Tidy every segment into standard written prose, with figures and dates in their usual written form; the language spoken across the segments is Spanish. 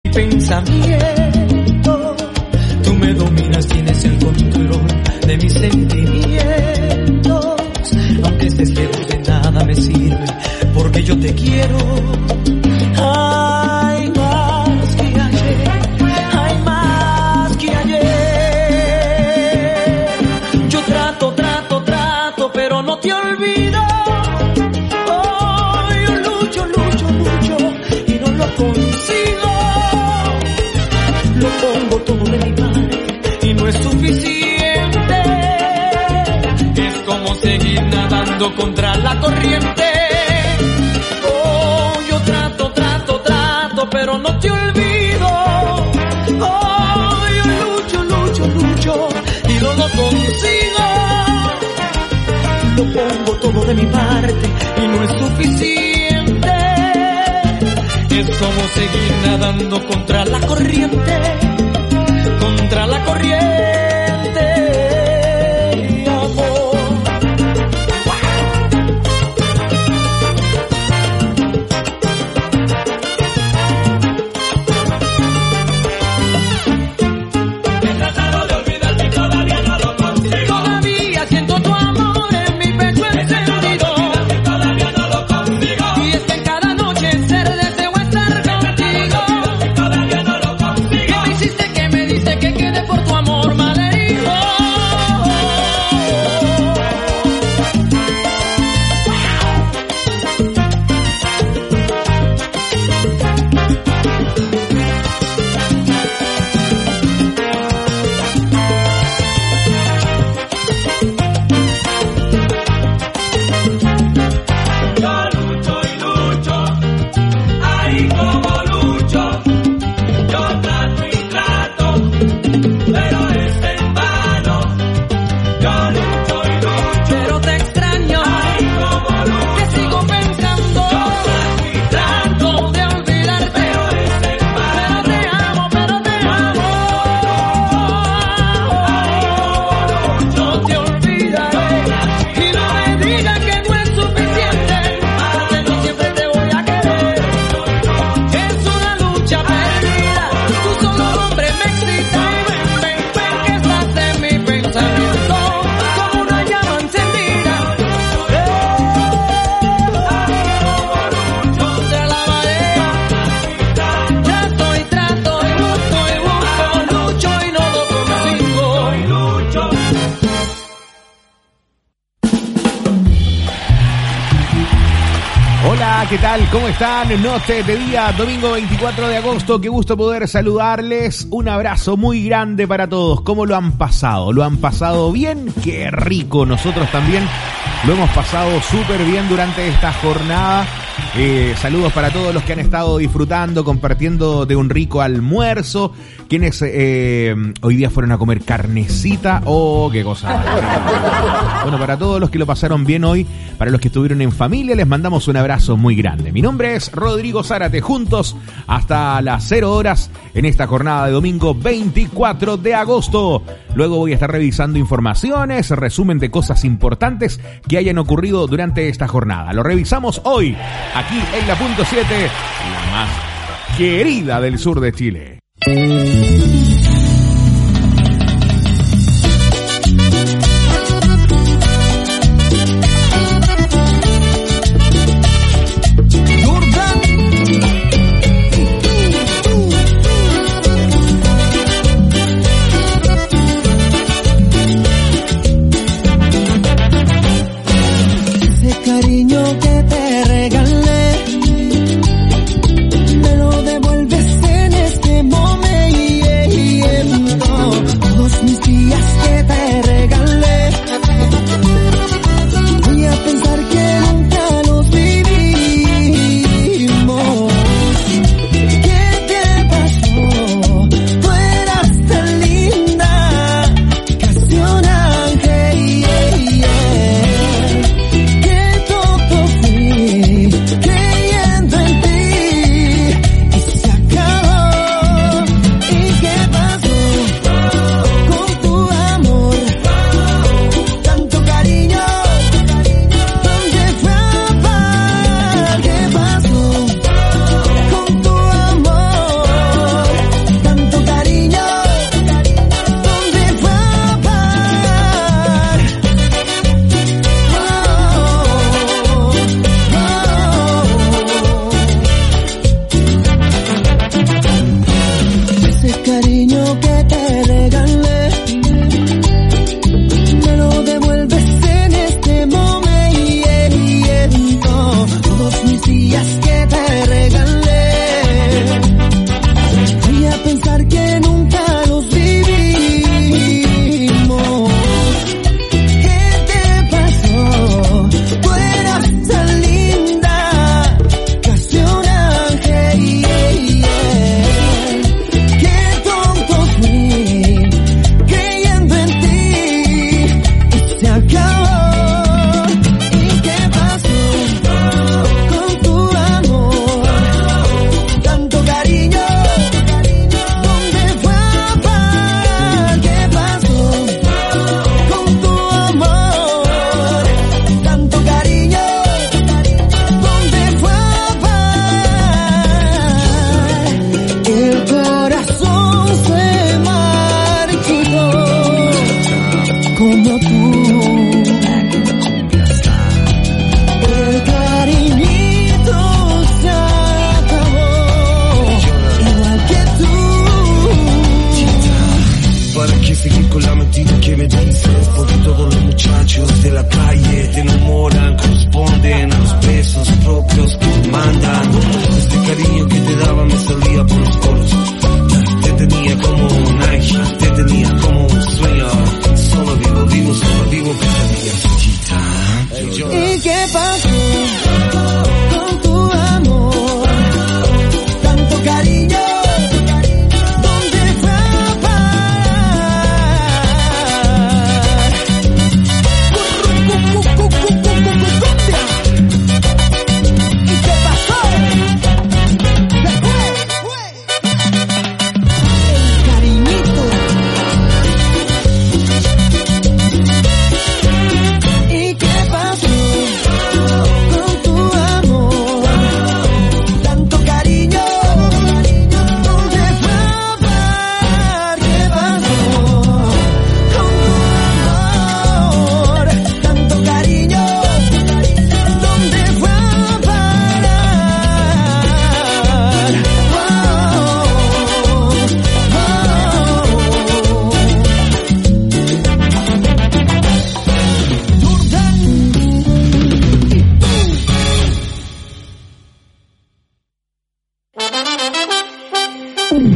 pensamiento. Tú me dominas, tienes el control de mis sentimientos. Aunque estés lejos de nada me sirve, porque yo te quiero. Hay más que ayer, hay más que ayer. Yo trato, pero no te olvido. Oh, yo lucho y no lo consigo. Lo pongo todo de mi parte y no es suficiente. Es como seguir nadando contra la corriente. Oh, yo trato, pero no te olvido. Oh, yo lucho y no lo consigo. Lo pongo todo de mi parte y no es suficiente. Es como seguir nadando contra la corriente, contra la corriente, amor. He tratado de olvidarte y todavía no lo consigo. Todavía siento tu amor en mi pecho encendido. Todavía no lo consigo. Y es que en cada noche ser deseo estar contigo. Todavía no lo consigo. ¿Qué me hiciste? ¿Qué me diste? Que quede por tu amor malherido. Yo lucho y lucho, ay como lucho. Yo trato y trato, pero es en vano. Yo lucho y lucho, Pero te extraño, ay como lucho. que sigo pensando. Y trato, Trato de olvidarte, pero es en vano. pero te amo. No te olvidaré y no me digas que no es suficiente, porque no siempre te voy a querer. Es una lucha perdida, tú solo hombre me excita. Ven que estás en mi pensamiento como una llama encendida. Contra la marea, trato y busco, lucho y no lo consigo. Hola, ¿qué tal? ¿Cómo están? Noche de día, domingo 24 de agosto. Qué gusto poder saludarles. Un abrazo muy grande para todos. ¿Cómo lo han pasado? ¿Lo han pasado bien? ¡Qué rico! Nosotros también lo hemos pasado súper bien durante esta jornada. Saludos para todos los que han estado disfrutando, compartiendo de un rico almuerzo. Quienes hoy día fueron a comer carnecita. ¡Oh, qué cosa! Bueno, para todos los que lo pasaron bien hoy, para los que estuvieron en familia, les mandamos un abrazo muy grande. Mi nombre es Rodrigo Zárate, juntos hasta las 0 horas en esta jornada de domingo 24 de agosto. Luego voy a estar revisando informaciones, resumen de cosas importantes que hayan ocurrido durante esta jornada. Lo revisamos hoy, aquí en la punto 7, la más querida del sur de Chile. Cariño que te regalé, me lo devuelves en este momento.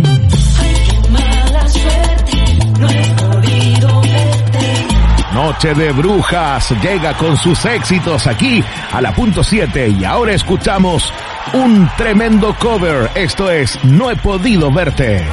Noche de Brujas llega con sus éxitos aquí a la punto 7 y ahora escuchamos un tremendo cover. Esto es No he podido verte.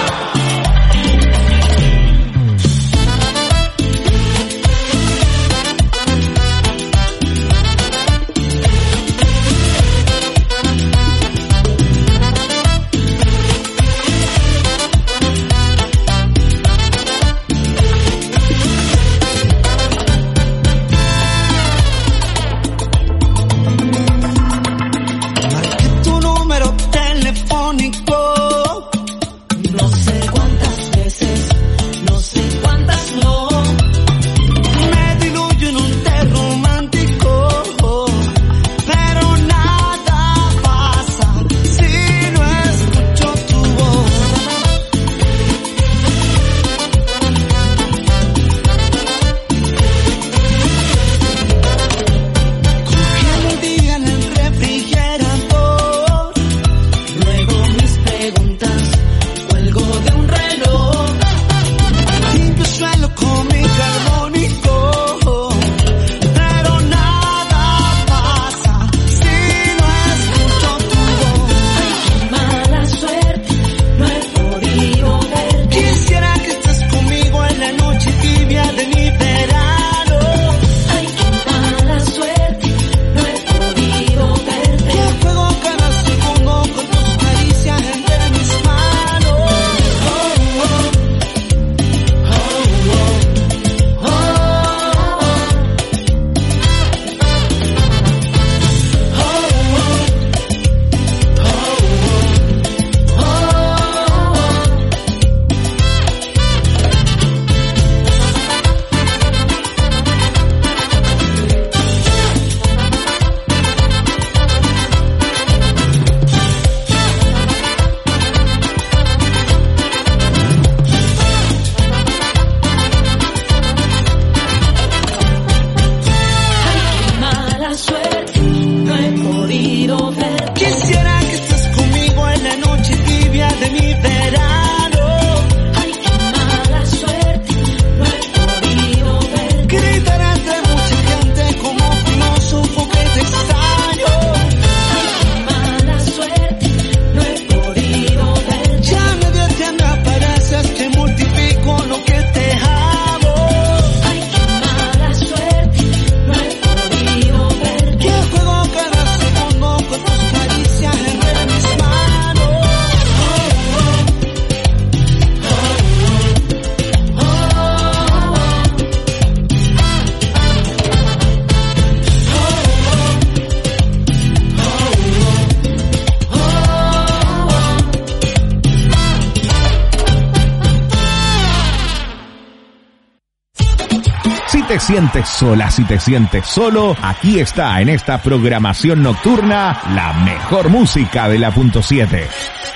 te sientes sola, si te sientes solo, aquí está en esta programación nocturna la mejor música de la punto 7.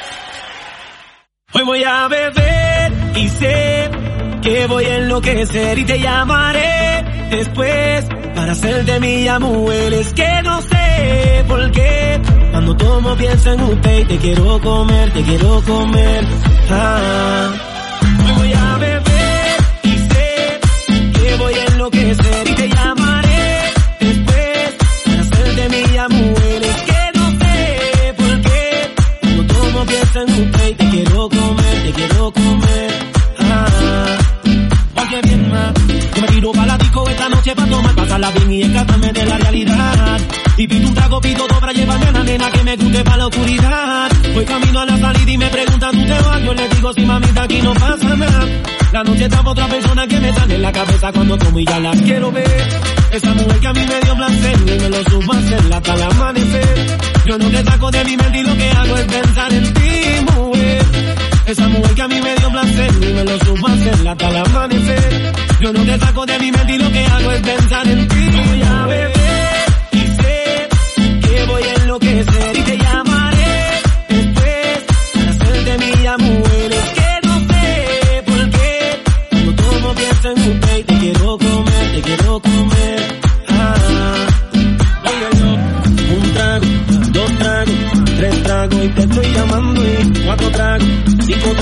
Hoy voy a beber y sé que voy a enloquecer y te llamaré después para hacerte mía, mujer. Es que no sé por qué cuando tomo pienso en usted y te quiero comer, te quiero comer. Hoy voy a beber y sé que voy a enloquecer y te llamaré después para hacerte mía, mujer. Es que no sé por qué cuando tomo pienso en usted y te quiero comer, te quiero comer. Oye bien más, yo me tiro pa' la disco esta noche pa' tomar, pasarla bien y escaparme de la realidad. Y pido un trago, pido dos para llevarme a la nena que me guste pa' la oscuridad. Voy camino a la salida y me preguntan ¿tú te vas? Yo le digo sí mamita aquí no pasa nada. La noche está pa' otra persona que me sale en la cabeza cuando tomo y ya la quiero ver. Esa mujer que a mí me dio placer y me lo supo hacer hasta el amanecer. Yo no te saco de mi mente y lo que hago es pensar en ti, mujer. Esa mujer que a mí me dio placer y me lo supo hacer hasta el amanecer. Yo no te saco de mi mente y lo que hago es pensar en ti. Voy a beber y sé que voy a enloquecer y te llamaré después para hacerte mía, mujer. Es que no sé por qué cuando tomo pienso en usted y te quiero comer, te quiero comer. Un trago, dos tragos, tres tragos y te estoy llamando y 4 tragos, 5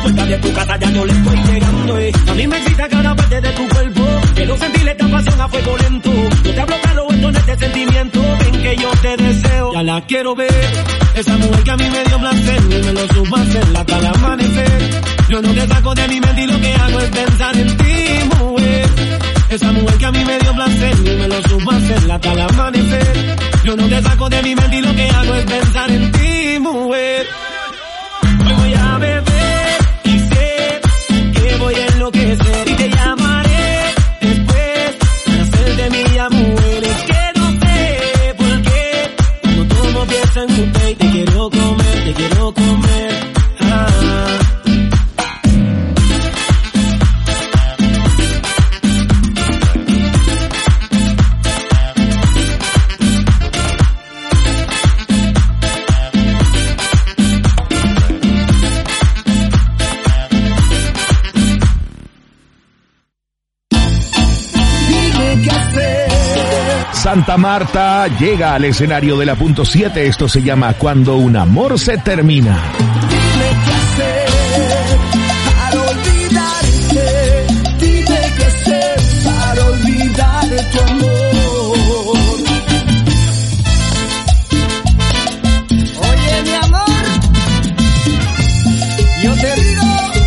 puerta de tu casa ya yo le estoy llegando, A mí me excita cada parte de tu cuerpo. Quiero sentirle esta pasión a fuego lento. Yo te hablo claro en este sentimiento. Ven que yo te deseo, ya la quiero ver. Esa mujer que a mí me dio placer y me lo supo hacer hasta el amanecer. Yo no te saco de mi mente y lo que hago es pensar en ti, mujer. Esa mujer que a mí me dio placer y me lo supo hacer hasta el amanecer. Yo no te saco de mi mente y lo que hago es pensar en ti, mujer. Hoy voy a beber y sé que voy a enloquecer y te llamaré después para hacerte mía, mujer. Es que no sé por qué cuando tomo pienso en usted y te quiero comer, te quiero comer. Santa Marta llega al escenario de la punto 7. Esto se llama Cuando un amor se termina. Dime qué hacer para olvidarte. Dime qué hacer para olvidar tu amor. Oye, mi amor, yo te digo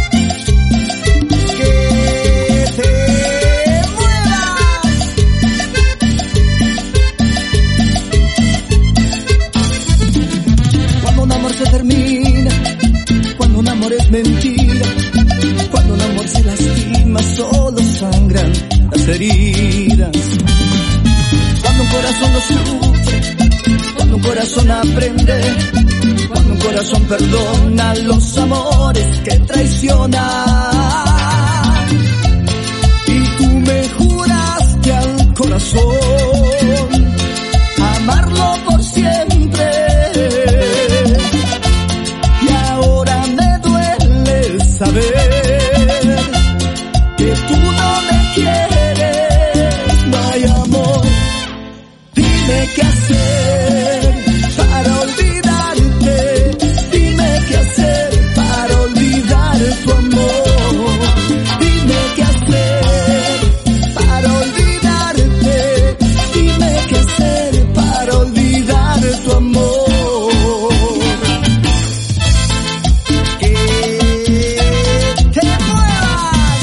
que te muevas. Cuando un amor se termina, cuando un amor es mentira, cuando un amor se lastima, solo sangran las heridas. Cuando un corazón lo sufre, cuando un corazón aprende, cuando un corazón perdona los amores que traicionan. Y tú me juraste al corazón amarlo por siempre. Y ahora me duele saber que tú no me quieres, no hay amor. Dime qué hacer para olvidarte. Dime qué hacer para olvidar tu amor. Dime qué hacer para olvidarte. Dime qué hacer para olvidar tu amor. Que te muevas.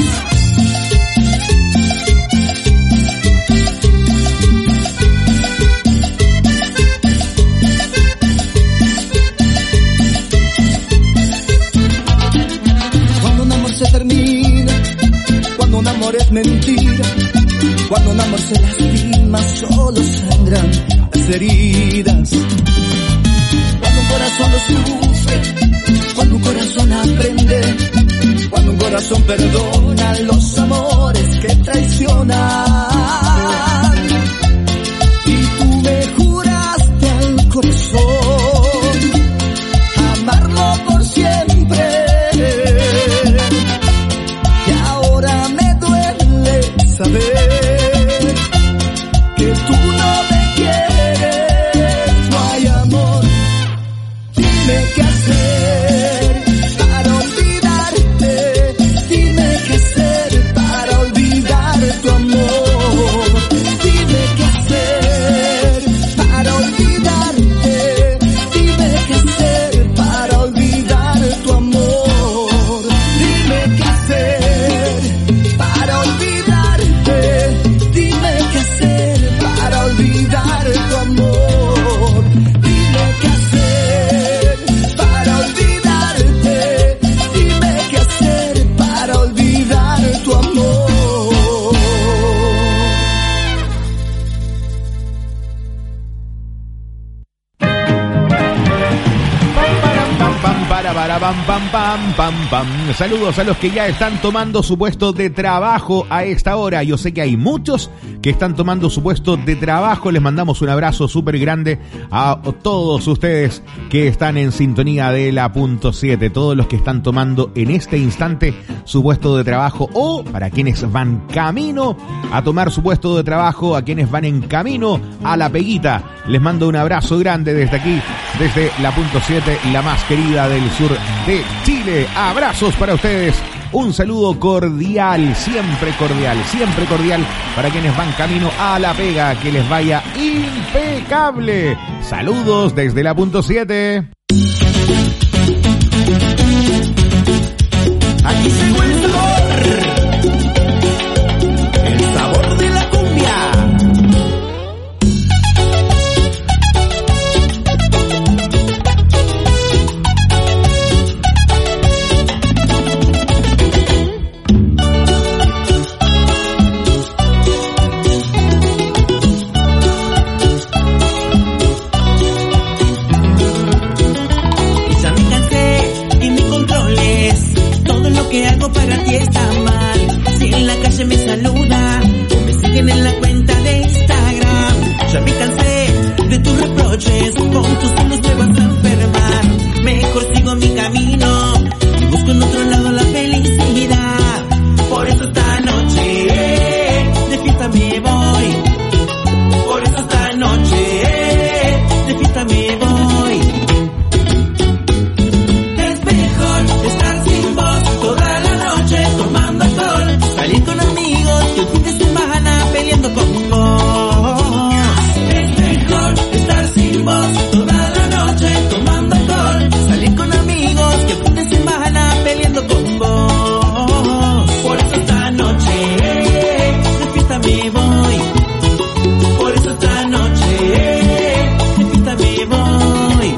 Cuando un amor se termina, cuando un amor es mentira, cuando un amor se lastima, solo sangran las heridas. Cuando un corazón lo sufre, cuando un corazón aprende, cuando un corazón perdona los amores que traicionan. Y tú me juraste al corazón amarlo por siempre. Y ahora me duele saber que tú no me quieres, no hay amor. Dime qué hacer para olvidarte. Dime qué hacer para olvidar tu amor. Dime qué hacer para olvidarte. Dime qué hacer para olvidar tu amor. Dime qué hacer para olvidarte. Dime qué hacer para olvidar tu amor. Dime qué hacer para olvidarte. Dime qué hacer para olvidar tu amor. Pam. Saludos a los que ya están tomando su puesto de trabajo a esta hora. Yo sé que hay muchos que están tomando su puesto de trabajo. Les mandamos un abrazo súper grande a todos ustedes que están en sintonía de la punto 7. Todos los que están tomando en este instante su puesto de trabajo, o para quienes van camino a tomar su puesto de trabajo, a quienes van en camino a la peguita. Les mando un abrazo grande desde aquí, desde la punto 7, la más querida del sur de Chile. fuerte. Abrazos para ustedes. Un saludo cordial, siempre cordial para quienes van camino a la pega. Que les vaya impecable. Saludos desde la punto 7. Aquí se huele el sabor de la cumbia. Que hago para ti está mal. Si en la calle me saluda o me siguen en la cuenta de Instagram, ya me cansé de tus reproches, con tus celos me vas a enfermar. Mejor sigo mi camino y busco en otro lado la felicidad. Por eso esta noche de fiesta me voy. Por eso esta noche de fiesta me voy. Es mejor estar sin vos toda la noche tomando alcohol, salir con amigos y el fin de semana peleando con vos. Es mejor estar sin vos toda la noche tomando alcohol, salir con amigos y el fin de semana peleando con vos. Por eso esta noche de fiesta me voy. Por eso esta noche de fiesta me voy.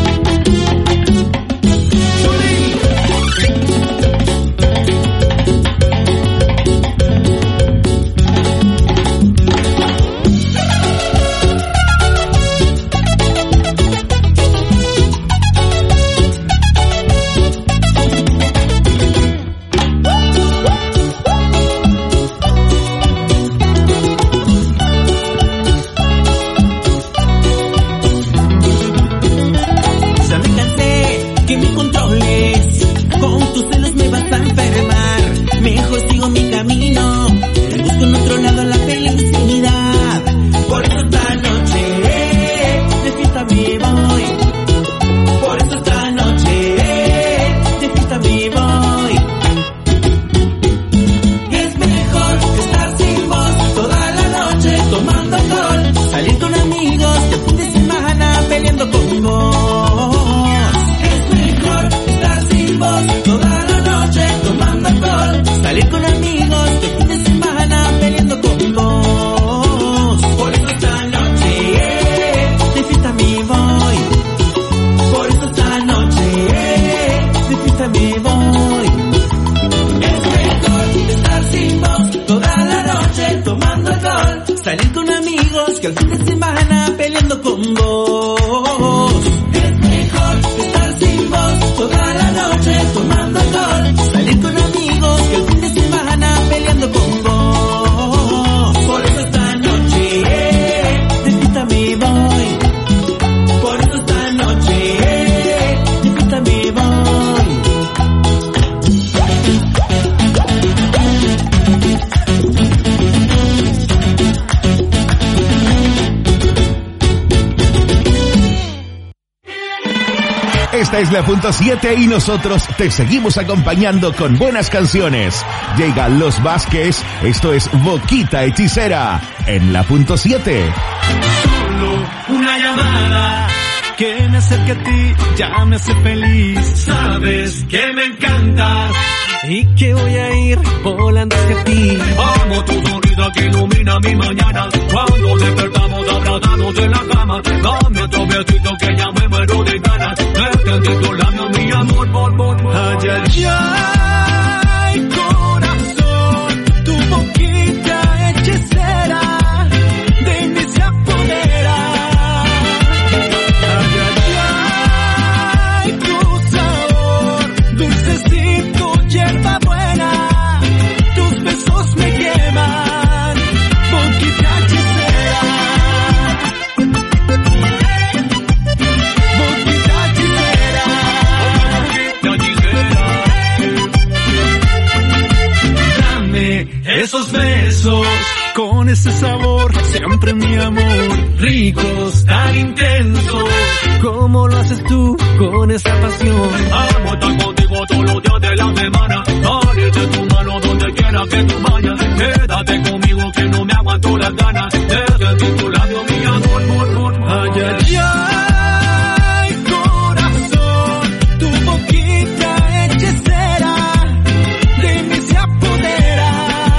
Salir con amigos que al fin de semana peleando con vos. Es mejor estar sin vos toda la noche tomando alcohol. Salir con amigos que al fin de semana peleando con vos. Por eso esta noche de fiesta me voy. Por eso esta noche de fiesta me voy. Esta es la punto 7 y nosotros te seguimos acompañando con buenas canciones. Llegan Los Vázquez, esto es Boquita Hechicera, en la punto 7. Solo una llamada que me acerque a ti, ya me hace feliz. Sabes que me encantas y que voy a ir volando hacia ti. Amo tu sonrisa que ilumina mi mañana. Cuando despertamos abrazados en la cama, dame otro besito que ya me muero de ganas. Entre tus labios mi amor, ay, ay, ay, corazón, tu boquita hechicera de mí se apodera. Ay, ay, ay, tu sabor, dulcecito, hierba buena, tus besos me queman, boquita hechicera. Boquita hechicera. Dame esos besos con ese sabor, siempre mi amor, ricos, tan intensos, como lo haces tú con esa pasión. Amo estar contigo todos los días de la semana. Abrirte tu mano donde quiera que tú vayas. Quédate conmigo que no me aguanto las ganas de sentir tu labio, mi amor, ay, ay, ay, corazón, tu boquita hechicera de mí se apodera.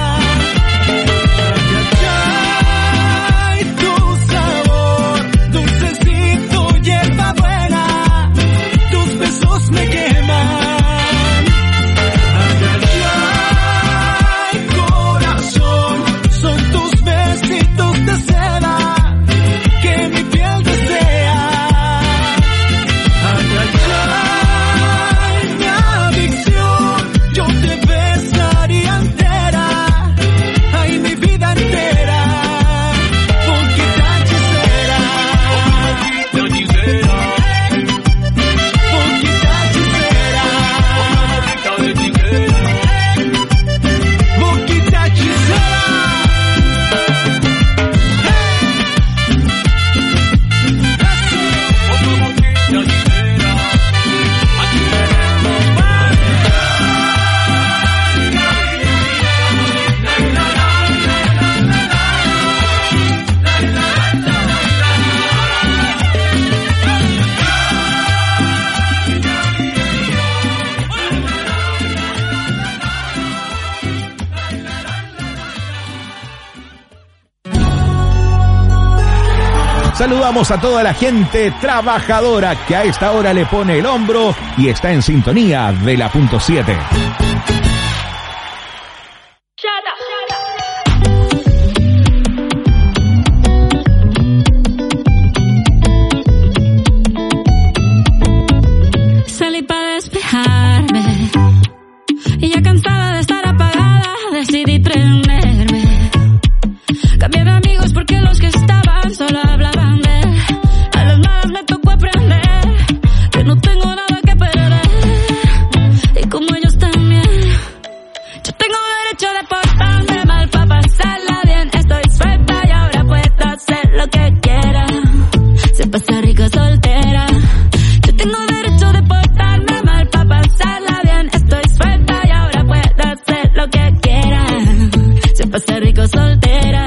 Ay, ay, tu sabor, dulcecito, hierba buena, tus besos me queman. Ay, ay, corazón, son tus besitos de seda que mi piel desea. Ay, ay, ay, mi adicción, yo te besaría entera, ay, mi vida entera, boquita hechicera, boquita hechicera, boquita hechicera, boquita hechicera. Saludamos a toda la gente trabajadora que a esta hora le pone el hombro y está en sintonía de la punto 7. Salí para despejarme y ya cansada de estar apagada decidí prenderme. Cambié de amigos porque los que estaban solo hablaban de él. A las malas me tocó aprender que no tengo nada que perder. Y como ellos también, yo tengo derecho de portarme mal para pasarla bien. Estoy suelta y ahora puedo hacer lo que quiera. Se pasa rico soltera. Yo tengo derecho de portarme mal para pasarla bien. Estoy suelta y ahora puedo hacer lo que quiera. Se pasa rico soltera.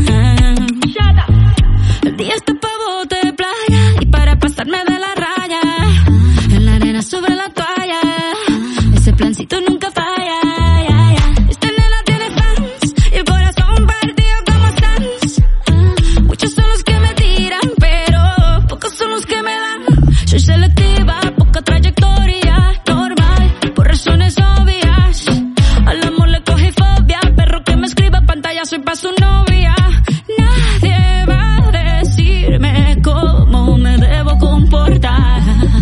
El día está pa' bote de playa y para pasarme de la raya. En la arena sobre la toalla, ese plancito nunca falla. Esta nena tiene fans y el corazón partido como stands. Muchos son los que me tiran, pero pocos son los que me dan. Soy selectiva, poca trayectoria, normal, por razones obvias. Al amor le cogí fobia, perro que me escriba pantalla, soy pa' su novia. Nadie va a decirme cómo me debo comportar.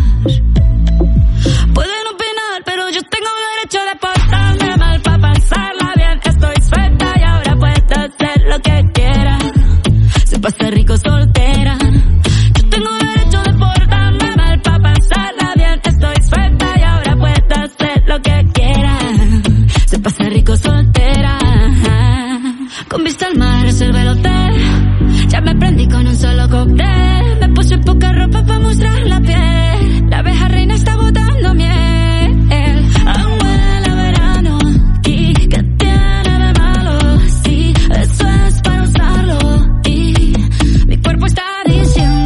Pueden opinar, pero yo tengo derecho de portarme mal para pasarla bien. Estoy suelta y ahora puedo hacer lo que quiera. Se pasa rico soltera. Yo tengo derecho de portarme mal para pasarla bien. Estoy suelta y ahora puedo hacer lo que quiera. Se pasa rico soltera. Con vista al mar reservé el hotel. Ya me prendí con un solo cóctel. Me puse poca ropa para mostrar la piel. La abeja reina está botando miel. Aún huele a verano. ¿Y qué tiene de malo? Sí, eso es para usarlo. Y mi cuerpo está diciendo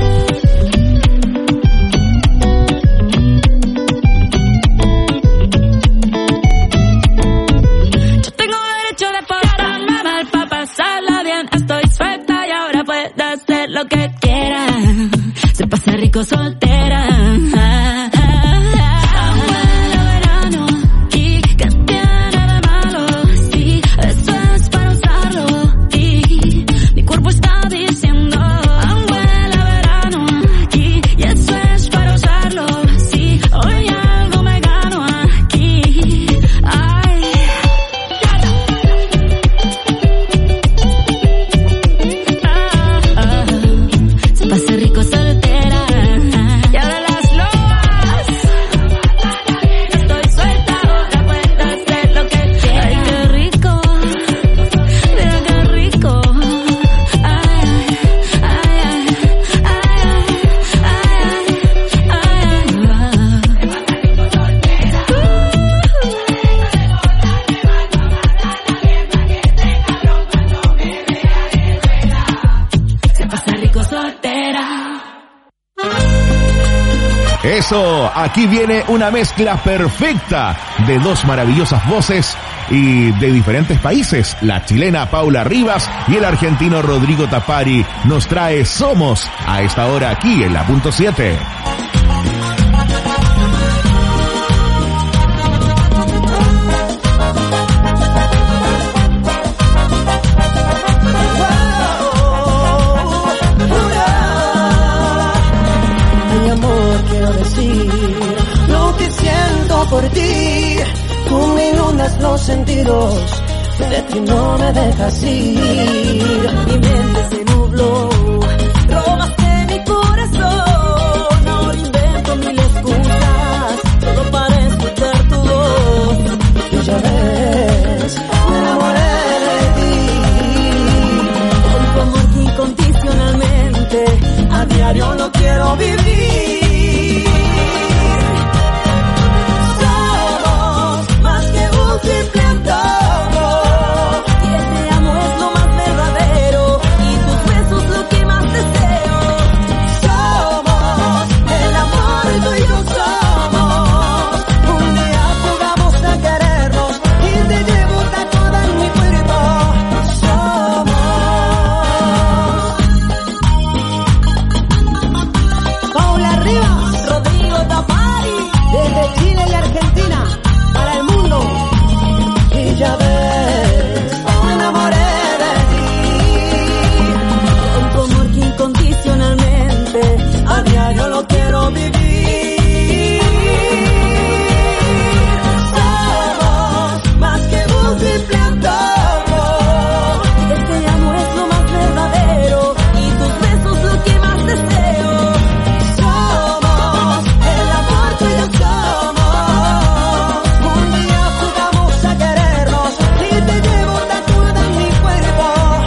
yo tengo derecho de portarme mal para pasarla bien. Estoy suelta y ahora puedo hacer lo que quiera. Se pasa rico soltera. Aún huele a verano. ¿Y qué tiene de malo? Sí, eso es para usarlo. Y mi cuerpo está diciendo aún huele a verano. Y eso es para usarlo. Sí, hoy algo me gano aquí. Ay. Se pasa rico soltera. eso, aquí viene una mezcla perfecta de dos maravillosas voces y de diferentes países. La chilena Paula Rivas y el argentino Rodrigo Tapari nos trae Somos a esta hora aquí en la punto 7. Lo que siento por ti, tú me inundas los sentidos, de ti no me dejas ir. Mi mente se nubló, robaste mi corazón, ahora invento mil excusas, solo para escuchar tu voz. Y ya ves, me enamoré de ti, con tu amor incondicionalmente, a diario lo quiero vivir. Simple antojo, y este amo es lo más verdadero, y tus besos lo que más deseo. Somos el amor, tú y yo somos. Un día jugamos a querernos y te llevo tatuada en mi cuerpo. Somos Paula Rivas, Rodrigo Tapari, desde Chile y Argentina para el mundo. Y ya ves, me enamoré de ti, con tu amor que incondicionalmente a diario lo quiero vivir. Somos más que un simple antojo, este amor es lo más verdadero y tus besos lo que más deseo. Somos el amor que yo somos. Un día jugamos a querernos y te llevo tatuada en mi cuerpo.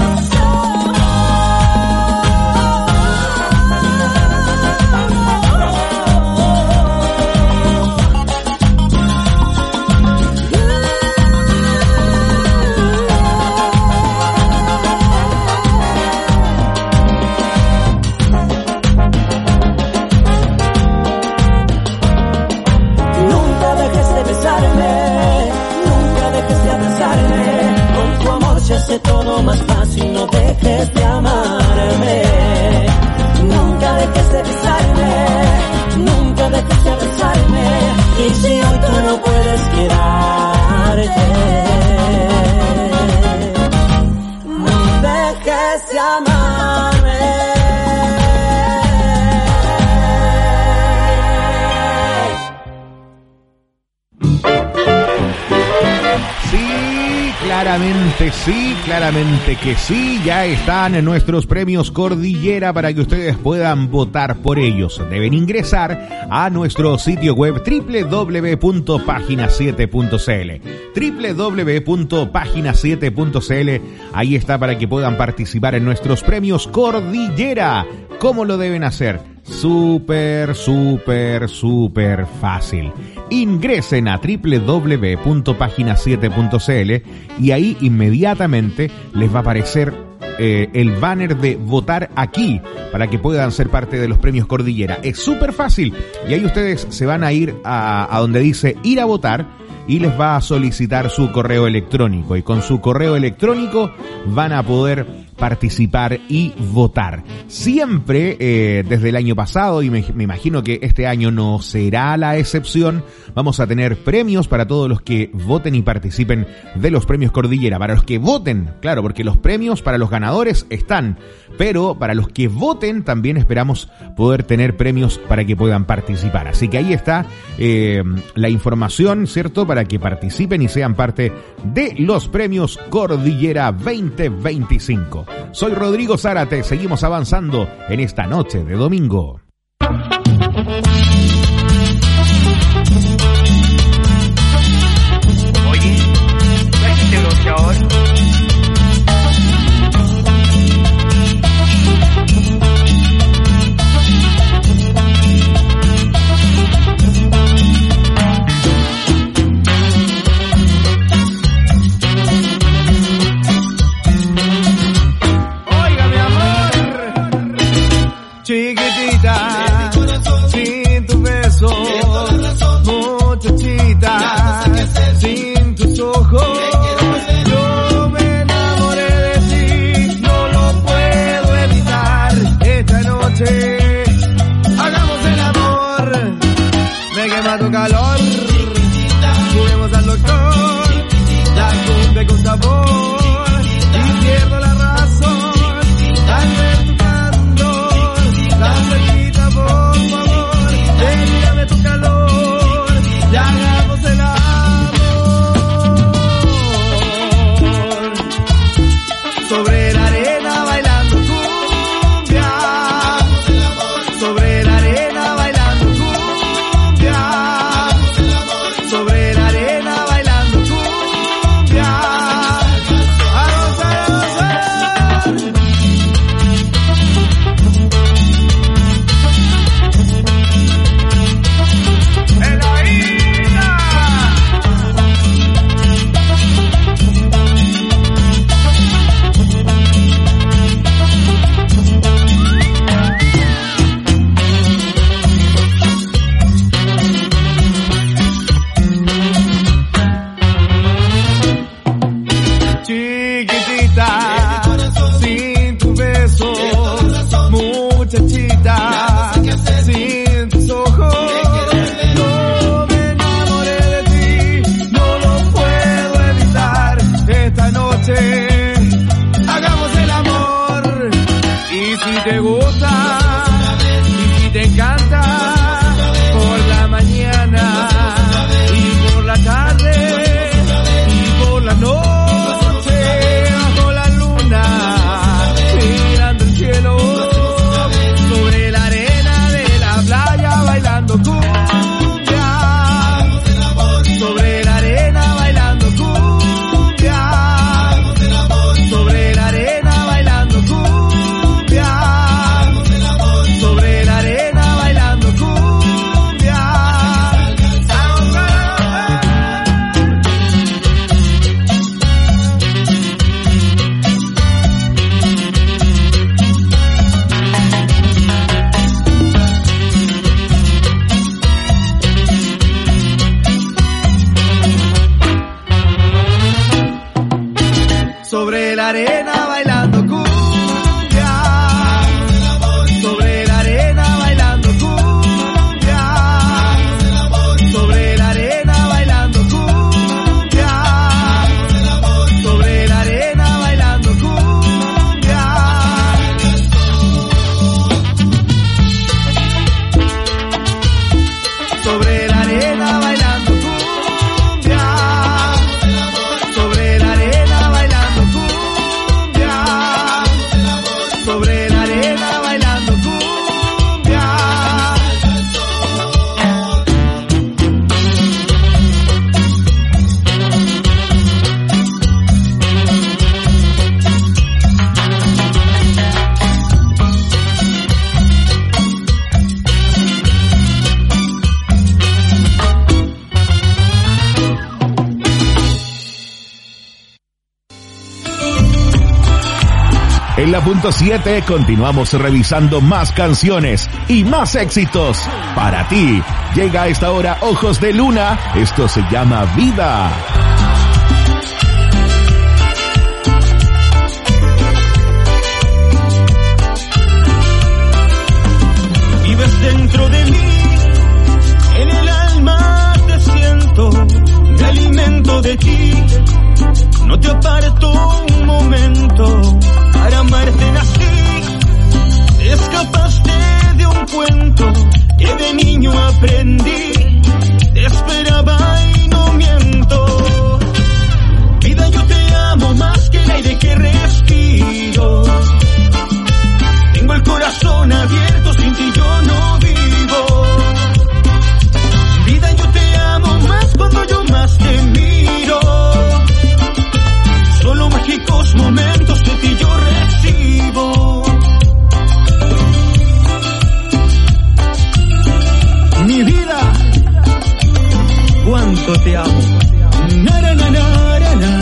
Nunca dejes de besarme, nunca dejes de abrazarme, con tu amor se hace todo más fácil, no dejes de amarme. Nunca dejes de besarme, nunca dejes de abrazarme, y si hoy tú no puedes quedarte, no dejes de amarme. Claramente que sí, ya están en nuestros premios Cordillera para que ustedes puedan votar por ellos. Deben ingresar a nuestro sitio web www.pagina7.cl www.pagina7.cl. Ahí está para que puedan participar en nuestros premios Cordillera. ¿Cómo lo deben hacer? Súper fácil. Ingresen a www.pagina7.cl y ahí inmediatamente les va a aparecer el banner de votar aquí para que puedan ser parte de los premios Cordillera. Es súper fácil y ahí ustedes se van a ir a donde dice ir a votar y les va a solicitar su correo electrónico, y con su correo electrónico van a poder participar y votar. Siempre, desde el año pasado, y me imagino que este año no será la excepción, vamos a tener premios para todos los que voten y participen de los premios Cordillera. Para los que voten, claro, porque los premios para los ganadores están, pero para los que voten también esperamos poder tener premios para que puedan participar. Así que ahí está la información, ¿cierto?, para que participen y sean parte de los premios Cordillera 2025. Soy Rodrigo Zárate, seguimos avanzando en esta noche de domingo. Oye, ¿trajiste bloqueador? Chiquitita, la arena bailando cumbia, sobre la arena bailando cumbia, sobre la arena bailando cumbia, sobre la arena bailando cumbia. Sobre la arena bailando cumbia, sobre la arena bailando cumbia, sobre la arena bailando cumbia. En la punto 7 continuamos revisando más canciones y más éxitos. Para ti, llega a esta hora Ojos de Luna, esto se llama Vida. Vives dentro de mí, en el alma te siento, me alimento de ti, no te aparto un momento, para amarte nací, te escapaste de un cuento que de niño aprendí, te esperaba y no miento, vida yo te amo más que el aire que respiro, tengo el corazón abierto, sin ti yo no vivo. Vida yo te amo más cuando yo más te miro. Solo mágicos momentos de ti yo recibo. Mi vida, cuánto te amo. Na, na, na, na, na, na.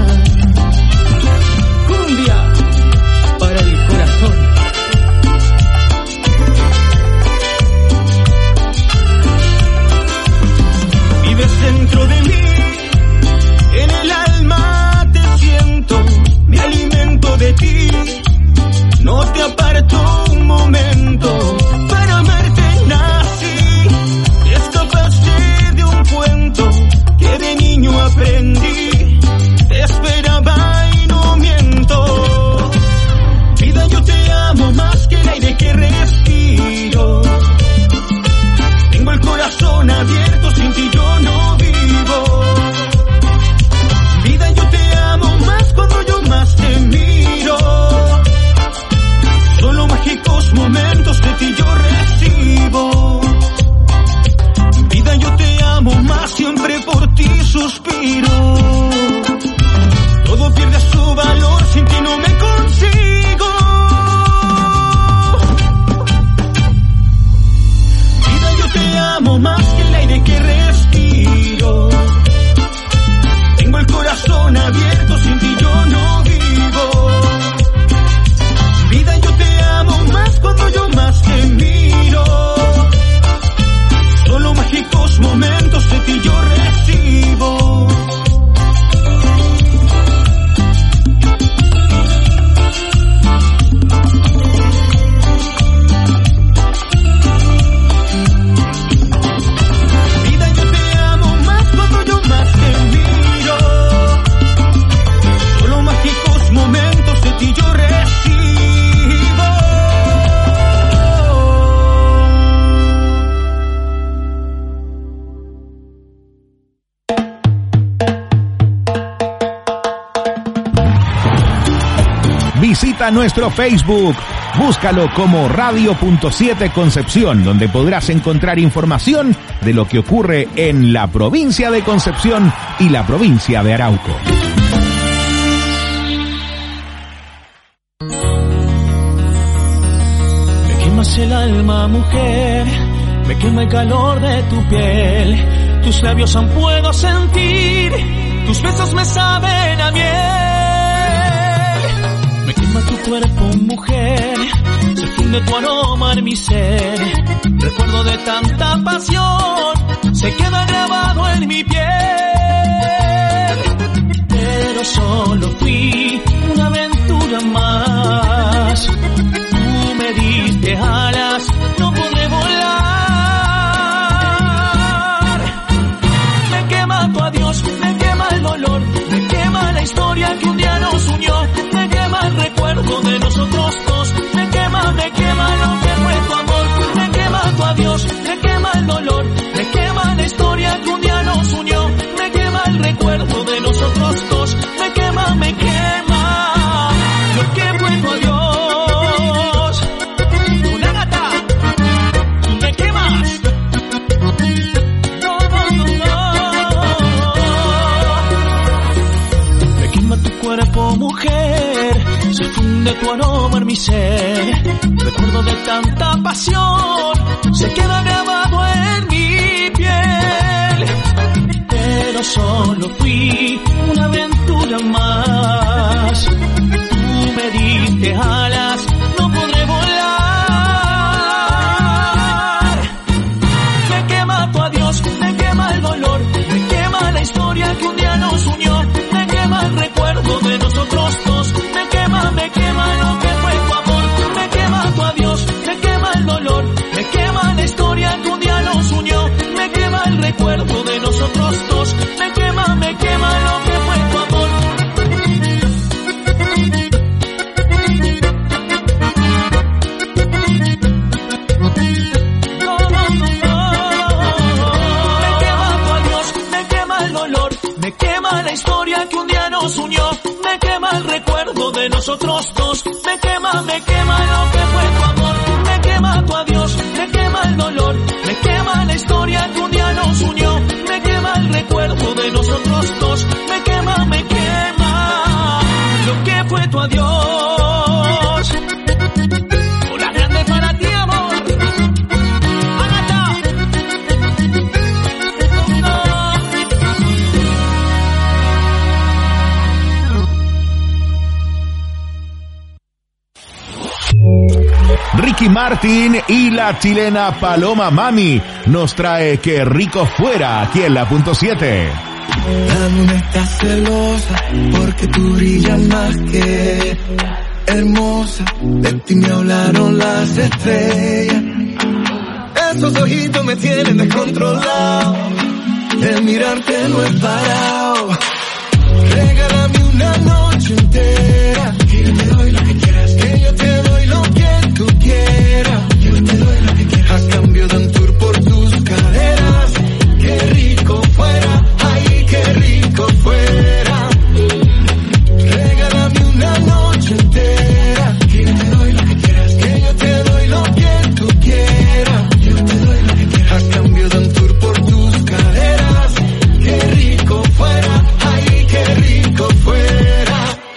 Cumbia para el corazón. Dentro de mí, en el alma te siento, me alimento de ti, no te aparto un momento, para amarte nací, te escapaste de un cuento que de niño aprendí, te esperaba y no miento, vida yo te amo más que el aire que respiro, tengo el corazón abierto, sin ti yo no vivo. Vida yo te amo más cuando yo más te miro. Solo mágicos momentos de ti yo recibo. Vida yo te amo más, siempre por ti suspiro. Todo pierde su valor, sin ti no me consigo. Vida yo te amo más que el aire que respiro. Tengo el corazón abierto, sin ti yo no vivo. Vida yo te amo más cuando yo más te miro. Solo mágicos momentos de ti yo recibo. Visita nuestro Facebook, búscalo como Radio.7 Concepción, donde podrás encontrar información de lo que ocurre en la provincia de Concepción y la provincia de Arauco. Me quemas el alma, mujer, me quema el calor de tu piel, tus labios aún puedo sentir, tus besos me saben a miel. Me quema tu cuerpo, mujer, se funde tu aroma en mi ser. Recuerdo de tanta pasión, se queda grabado en mi piel. Pero solo fui una vez recuerdo de nosotros dos. Me quema lo que fue tu amor. Me quema tu adiós, me quema el dolor. Me quema la historia que un día nos unió. Me quema el recuerdo de nosotros dos. Me quema lo que fue tu adiós. Una gata, tú me quemas. No. Me quema tu cuerpo, mujer. Se funde tu aroma en mi ser. Recuerdo de tanta pasión se queda grabado en mi piel. Pero solo fui una aventura más. Tú me diste alas, no podré volar. Me quema tu adiós, me quema el dolor. Me quema la historia que un día nos unió. Me quema el recuerdo de nosotros dos. Me quema lo que fue tu amor. Me quema tu adiós, me quema el dolor. Me quema la historia que un día nos unió. Me quema el recuerdo de nosotros dos. Me quema lo que fue tu amor. No. Me quema tu adiós, me quema el dolor. Me quema la historia que un día nos unió. Me quema el recuerdo de nosotros dos. Me quema lo que fue tu amor. Me quema tu adiós, me quema el dolor. Me quema la historia que un día nos unió. Me quema el recuerdo de nosotros dos. Me quema lo que fue tu adiós. Hola grande para ti, amor. Ágata. Ricky Martin y la chilena Paloma Mami nos trae Qué rico fuera aquí en la punto 7. La luna está celosa porque tú brillas más que hermosa. De ti me hablaron las estrellas. Esos ojitos me tienen descontrolado. El mirarte no es parado. Regálame una noche entera. Que yo te doy lo que quieras. Que yo te doy lo que tú quieras. Yo te doy lo que quieras. A cambio de un tour por tus caderas. Qué rico fuera. Ay, qué rico fuera. Regálame una noche entera. Que yo te doy lo que quieras. Que yo te doy lo que tú quieras. Yo te doy lo que quieras. A cambio de un tour por tus caderas. Qué rico fuera. Ay, qué rico fuera.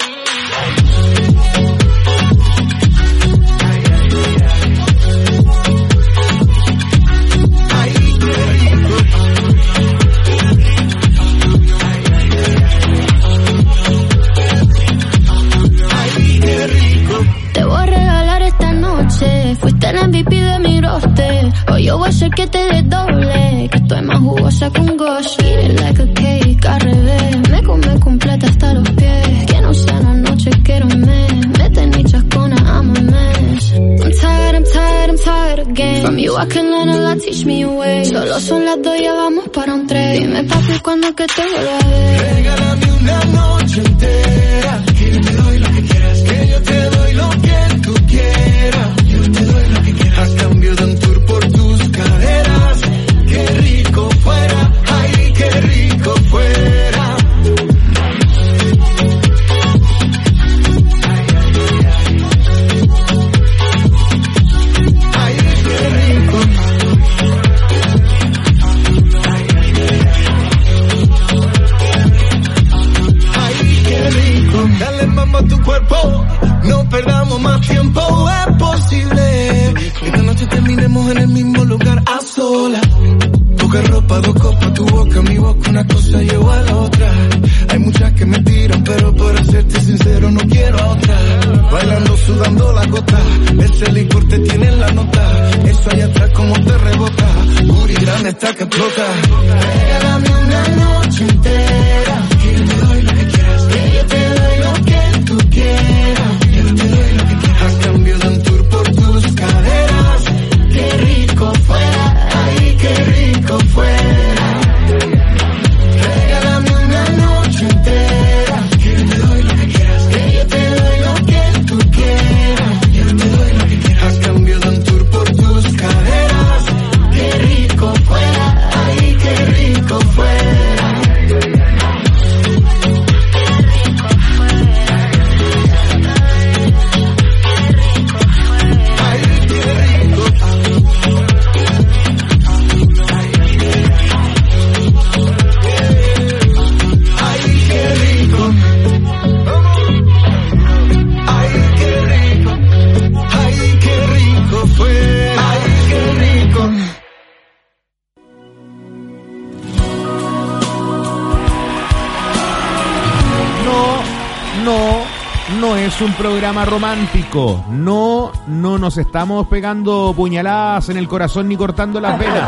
Fuiste el MVP de mi roster. Hoy yo voy a hacer que te desdoble. Que estoy más jugosa que un gosh. Eat it like a cake, al revés. Me come completa hasta los pies. Que no sea la noche, quiero un mes. Me tenés chascona, I'm a mess. I'm tired again. From you I can learn a lot, teach me a way. Solo son las 2, ya vamos para un 3. Dime papi, cuando que te vuelva a ver. Regálame una noche entera. Que yo te doy lo que quieras. Que yo te doy lo que tú quieras. Yo te doy lo que quieras. A cambio de un tour por tus caderas. Qué rico fuera. Ay, qué rico fuera. Ay, qué rico. Ay, qué rico. Dale mambo a tu cuerpo. No perdamos más tiempo, es posible que esta noche terminemos en el mismo lugar a solas. Poca ropa, 2 copas, tu boca, mi boca, una cosa lleva a la otra. Hay muchas que me tiran, pero por serte sincero no quiero a otra. Bailando, sudando la gota, ese licor te tiene en la nota. Eso allá atrás como te rebota, Uri grande está que explota. Regálame una noche entera, que yo te doy lo que quieras, que yo te doy lo que tú quieras. A cambio de un tour por tus caderas. Qué rico fuera, ay, qué rico fuera. Regálame una noche entera. Que yo te doy lo que quieras, que yo te doy lo que tú no es un programa romántico. No nos estamos pegando puñaladas en el corazón ni cortando las venas.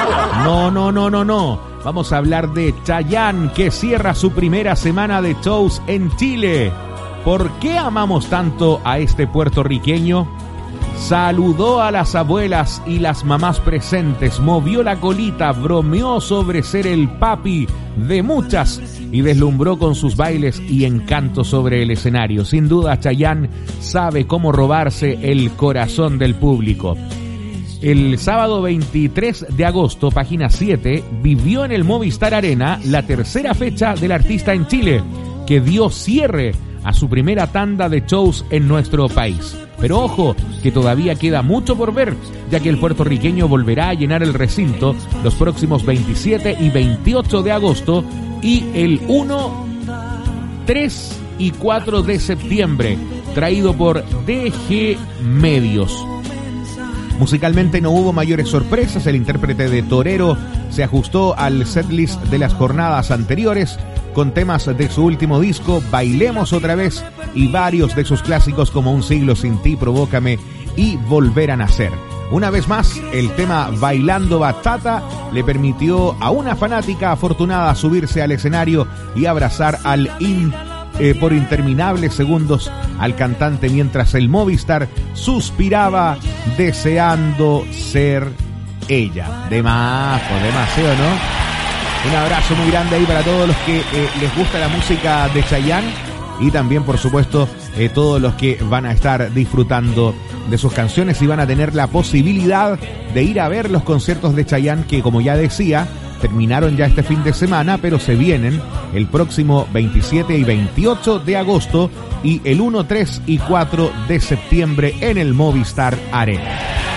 No. Vamos a hablar de Chayanne, que cierra su primera semana de shows en Chile. ¿Por qué amamos tanto a este puertorriqueño? Saludó a las abuelas y las mamás presentes, movió la colita, bromeó sobre ser el papi de muchas y deslumbró con sus bailes y encanto sobre el escenario. Sin duda, Chayanne sabe cómo robarse el corazón del público. El sábado 23 de agosto, página 7, vivió en el Movistar Arena la tercera fecha del artista en Chile, que dio cierre a su primera tanda de shows en nuestro país. Pero ojo, que todavía queda mucho por ver, ya que el puertorriqueño volverá a llenar el recinto los próximos 27 y 28 de agosto y el 1, 3 y 4 de septiembre, traído por DG Medios. Musicalmente no hubo mayores sorpresas, el intérprete de Torero se ajustó al setlist de las jornadas anteriores, con temas de su último disco, Bailemos Otra Vez, y varios de sus clásicos como Un Siglo Sin Ti, Provócame y Volver a Nacer. Una vez más, el tema Bailando Bachata le permitió a una fanática afortunada subirse al escenario y abrazar por interminables segundos al cantante mientras el Movistar suspiraba deseando ser ella. Demasiado, ¿no? Un abrazo muy grande ahí para todos los que les gusta la música de Chayanne y también, por supuesto, todos los que van a estar disfrutando de sus canciones y van a tener la posibilidad de ir a ver los conciertos de Chayanne que, como ya decía, terminaron ya este fin de semana, pero se vienen el próximo 27 y 28 de agosto y el 1, 3 y 4 de septiembre en el Movistar Arena.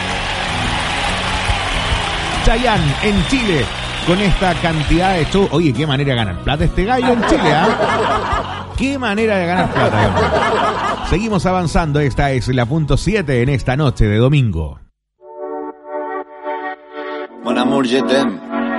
Chayanne en Chile, con esta cantidad de shows. Oye, qué manera de ganar plata este gallo en Chile, ¿ah? Qué manera de ganar plata, hombre. Seguimos avanzando, esta es la punto 7 en esta noche de domingo. Mon amour, je t'aime.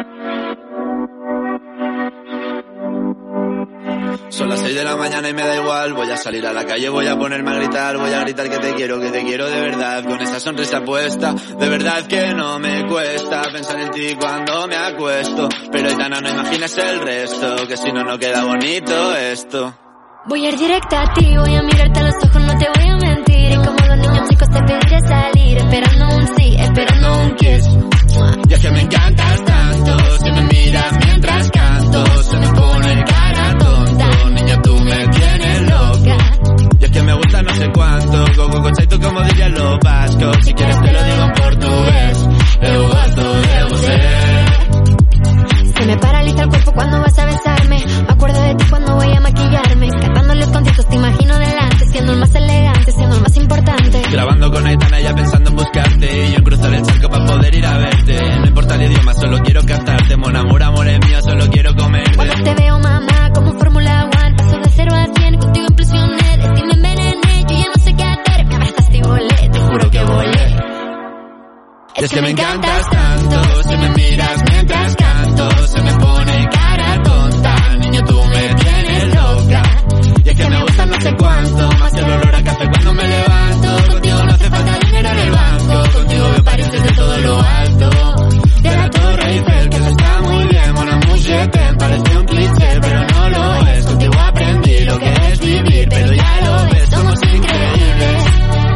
Son las 6 de la mañana y me da igual. Voy a salir a la calle, voy a ponerme a gritar. Voy a gritar que te quiero de verdad. Con esa sonrisa puesta, de verdad que no me cuesta pensar en ti cuando me acuesto. Pero Aitana, no imagines el resto, que si no, no queda bonito esto. Voy a ir directa a ti, voy a mirarte a los ojos, no te voy a mentir. Y como los niños chicos te pediré salir, esperando un sí, esperando un kiss. Y es que me encantas tanto, si me miras mientras canto, se me pone cara tonta. Niña, tú me tienes loca. Y es que me gusta no sé cuánto, go, chaito como dirían los vascos. Si quieres te lo digo en portugués, eu gosto de você. Se me paraliza el cuerpo cuando vas a besarme. Me acuerdo de ti cuando voy a maquillarme. Cantando los conciertos te imagino delante, siendo el más elegante, siendo el más importante. Grabando con Aitana ya pensando en buscarte, y yo en cruzar el charco para poder ir a verte. No importa el idioma, solo quiero cantarte. Mon amour, amor es mío, solo quiero comerte. Cuando te veo, mamá, como Fórmula 1, paso de 0 a 100, contigo implosioné. De ti me envenené, yo ya no sé qué hacer. Me abrazaste y volé, te juro que volé. Es que me encantas tanto, si me miras mientras canto, se me pone cara tonta. Niño, tú me tienes loca. Y es que me gusta no sé cuánto, más que el olor a café cuando me levanto. Contigo no hace falta dinero en el banco, contigo veo París desde todo lo alto. De la Torre Eiffel, que eso está muy bien. Mon amour, je t'aime, parece un cliché, pero no lo es. Contigo aprendí lo que es vivir, pero ya lo ves, somos increíbles.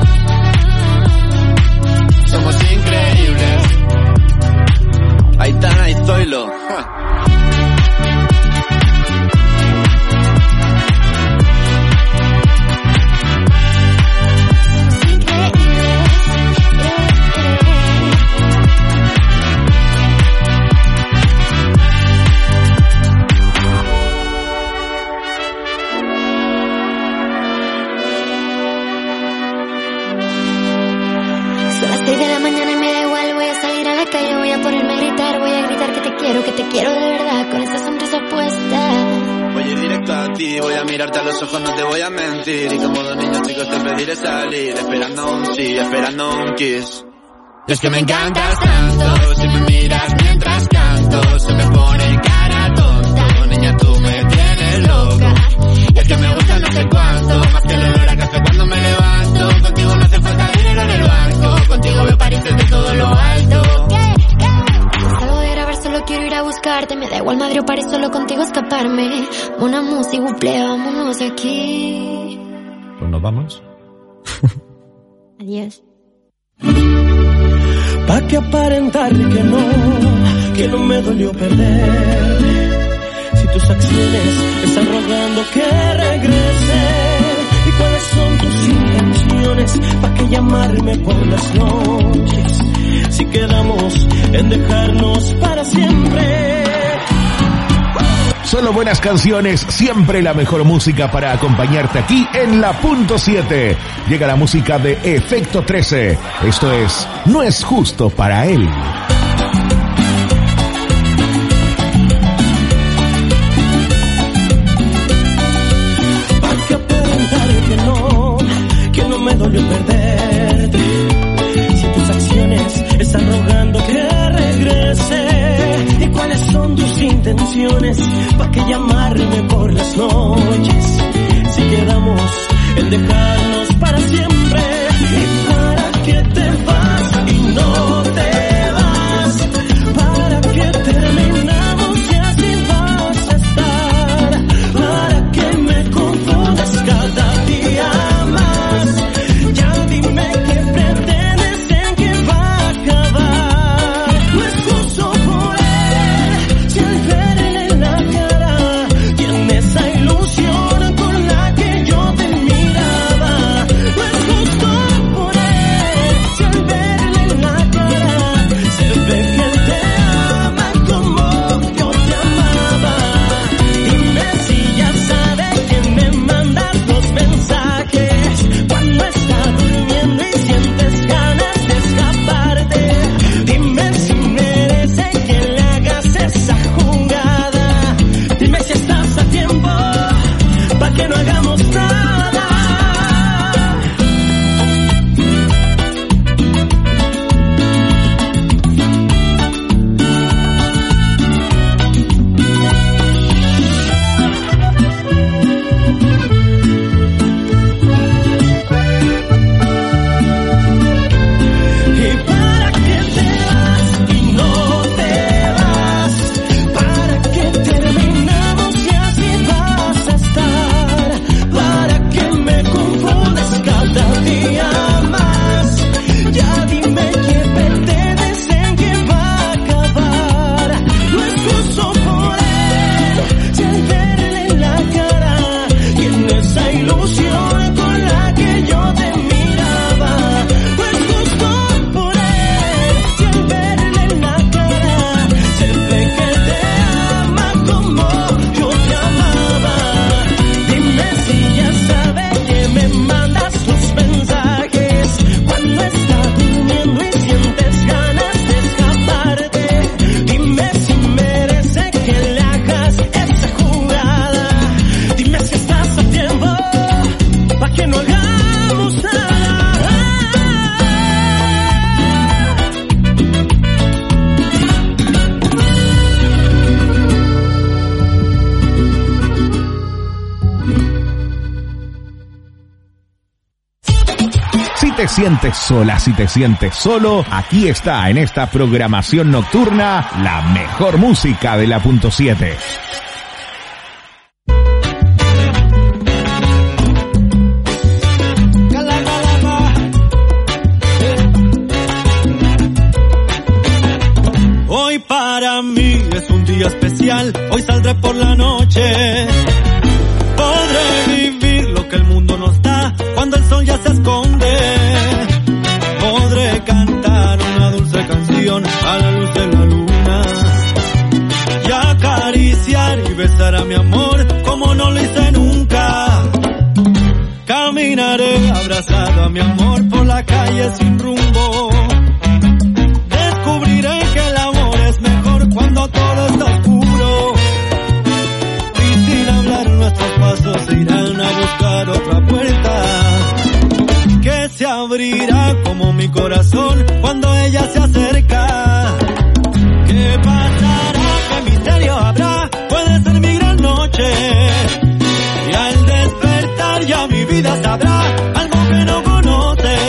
Somos increíbles. Aitana y Zoilo. Que te quiero de verdad, con esa sonrisa puesta. Voy a ir directo a ti, voy a mirarte a los ojos, no te voy a mentir. Y como dos niños chicos te pediré salir, esperando un sí, esperando un kiss. Y es que me encantas tanto, si me miras mientras canto, se me pone cara tonta. Niña, tú me tienes loca. Y es que me gusta no sé cuánto, más que el olor a café Llego al Madrid o París solo contigo escaparme. Una música, buple, vámonos de aquí. Pues nos vamos. Adiós. Pa' que aparentar que no me dolió perder. Si tus acciones están rogando que regrese. ¿Y cuáles son tus intenciones? Pa' que llamarme por las noches. Si quedamos en dejarnos para siempre. Solo buenas canciones, siempre la mejor música para acompañarte aquí en la punto 7. Llega la música de Efecto 13. Esto es No es justo para él. Pa' que aparentar que no me dolió perderte. Si tus acciones están rogando que regrese. ¿Y cuáles son tus intenciones? ¿Pa' que llamarme por las noches? Si quedamos en dejarnos para siempre. ¿Y para qué te vas y no te vas? ¿Para qué terminamos y así vas a estar? ¿Para qué me confundas cada día más? Ya dime qué pretendes, en qué va a acabar. No es justo por él, si al verle en la cara tiene esa ilusión con la que yo te miraba. No es justo por él, si al verle en la cara se ve que él te ama como yo te amaba. Dime si ya sabes que me mandas los mensajes cuando estás durmiendo y sientes ganas de escaparte. Dime si merece que le hagas esa jugada. Dime si estás a tiempo pa' que no hagamos nada. ¿Y para qué te vas y no te vas? ¿Para qué terminamos y así vas a estar? ¿Para qué me confundes cada día más? Ya dime qué pretendes, en qué va a acabar. No es justo por él, si al verle en la cara tiene esa ilusión con la que yo te miraba. No es justo por él, si al verle en la cara se ve que te ama como yo te amaba. Dime si ya sabes que me mandas los mensajes cuando estás durmiendo y sientes ganas de escaparte. Dime si merece que le hagas esa jugada. Dime si estás a tiempo pa' que no hagamos nada. Si te sientes sola, si te sientes solo, aquí está en esta programación nocturna la mejor música de la punto 7. Hoy para mí es un día especial, hoy saldré por la noche. Podré vivir lo que el mundo nos da cuando el sol ya se esconde. Podré cantar una dulce canción a la luz de la luna y acariciar y besar a mi amor como no lo hice nunca. Caminaré abrazado a mi amor por la calle sin rumbo. Descubriré que el amor es mejor cuando todo está oscuro. Y sin hablar nuestros pasos irán a buscar otra puerta que se abrirá como mi corazón cuando ella se acerca. ¿Qué pasará? ¿Qué misterio habrá? Puede ser mi gran noche. Y al despertar ya mi vida sabrá algo que no conoce.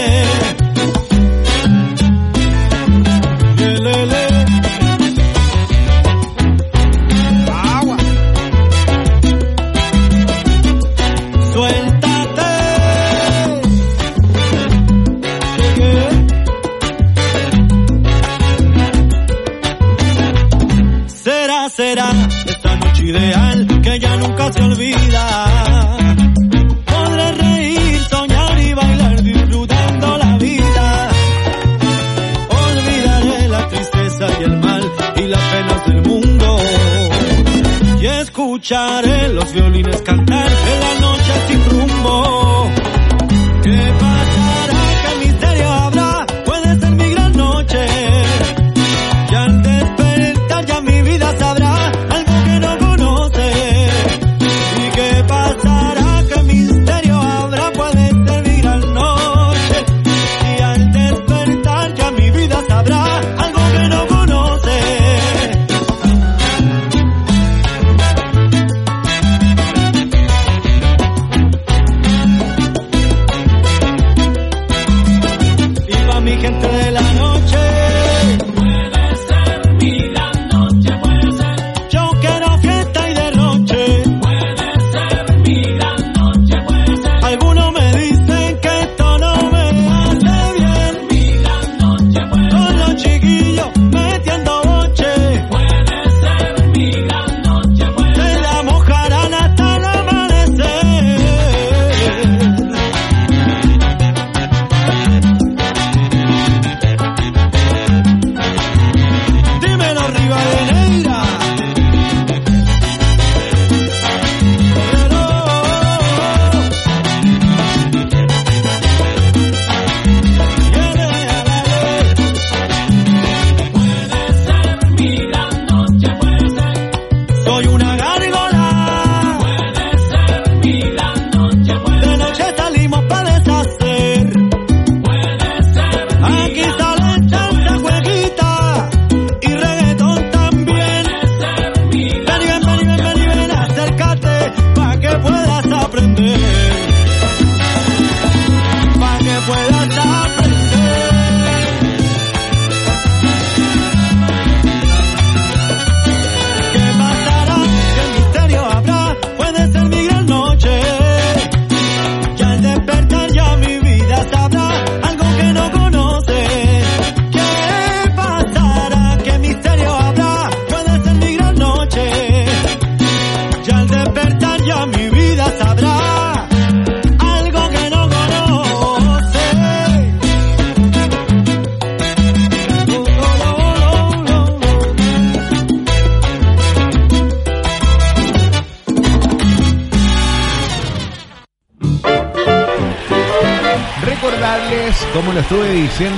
nunca se olvida. Podré reír, soñar y bailar disfrutando la vida. Olvidaré la tristeza y el mal y las penas del mundo. Y escucharé los violines cantar en la noche sin rumbo. ¿Qué pasará? ¿Qué misterio habrá? Puede ser mi gran noche. Y al despertar ya mi vida sabrá algo que no conoce. ¿Y qué pasará? ¿Qué misterio habrá? Puede ser mi gran noche. Y al despertar ya mi vida sabrá algo que no conoce. Y pa' mi gente de la noche, puede ser mi gran noche, puede ser. Yo quiero fiesta y derroche, puede ser mi gran noche, puede ser. Algunos me dicen que esto no me hace bien, mi gran noche, puede ser. Con los chiquillos metiendo boche, puede ser mi gran noche, puede ser. Se la mojarán hasta el amanecer. Dímelo, Rivadeneira. Puede ser mi gran noche, puede ser. Soy una gárgola. Puede ser mi gran noche, puede ser. De noche salimos para deshacer. Puede ser. Aquí sale tanta jueguita y reggaetón también. Ven, acércate pa' que puedas aprender. Pa' que puedas aprender. ¿Qué pasará? ¿Qué misterio habrá? Puede ser mi gran noche. Y al despertar ya mi vida sabrá algo que no conoce. ¿Qué pasará? ¿Qué misterio habrá? Puede ser mi gran noche. Y al despertar ya mi vida sabrá algo que no conoce. Recordarles, como lo estuve diciendo